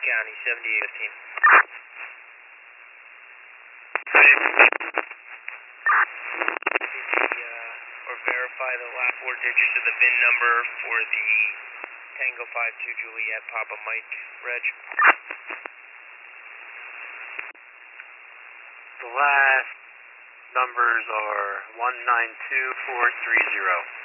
County, 7815. Or verify the last 4 digits of the VIN number for the Tango 52 Juliet Papa Mike Reg. The last numbers are 192430.